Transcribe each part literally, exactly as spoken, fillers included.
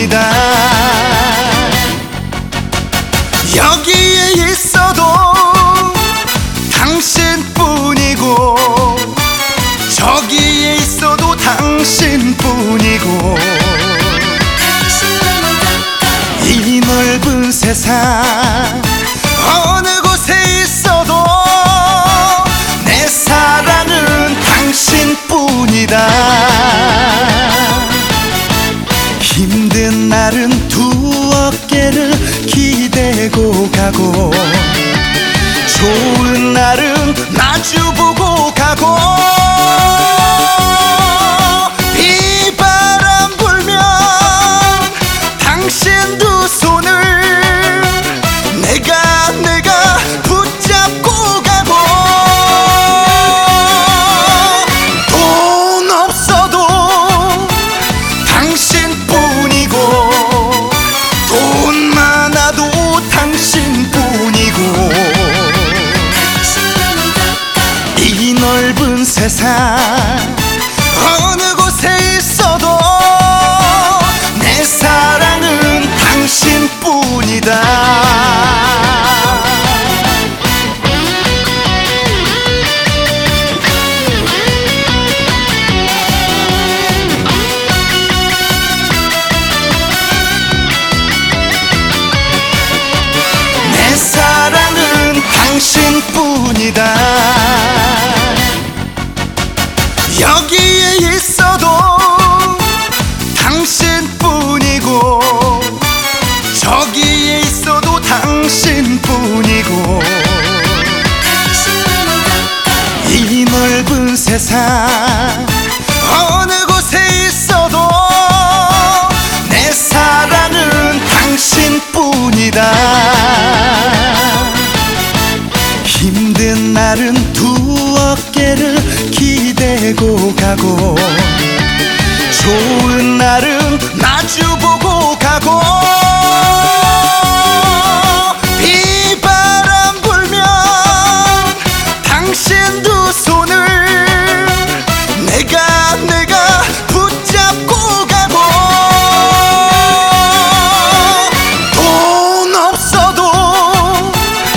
당신뿐이다. 여기에 있어도 당신뿐이고 저기에 있어도 당신뿐이고 이 넓은 세상 어느 곳에 있어도 내 사랑은 당신뿐이다. 힘든 날은 두 어깨를 기대고 가고 좋은 날은 마주보고 가고 비바람 불면 당신 두 손을 내가 내가 붙잡고 가고 돈 없어도 당신뿐이고 돈 많아도 당신뿐이고 이 넓은 세상 어느 곳에 있어도 내 사랑은 당신뿐이다. 내 사랑은 당신뿐이다. 여기에 있어도 당신뿐이고 저기에 있어도 당신뿐이고 이 넓은 세상 어느 곳에 있어도 내 사랑은 당신뿐이다. 힘든 날은 두 어깨를 기대고 가고 좋은 날은 마주보고 가고 비바람 불면 당신 두 손을 내가 내가 붙잡고 가고 돈 없어도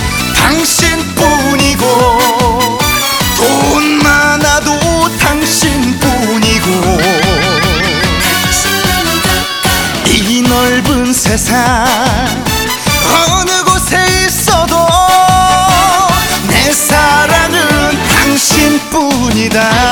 당신뿐이고 돈 많아도 당신뿐이고 이 넓은 세상 어느 곳에 있어도 내 사랑은 당신뿐이다.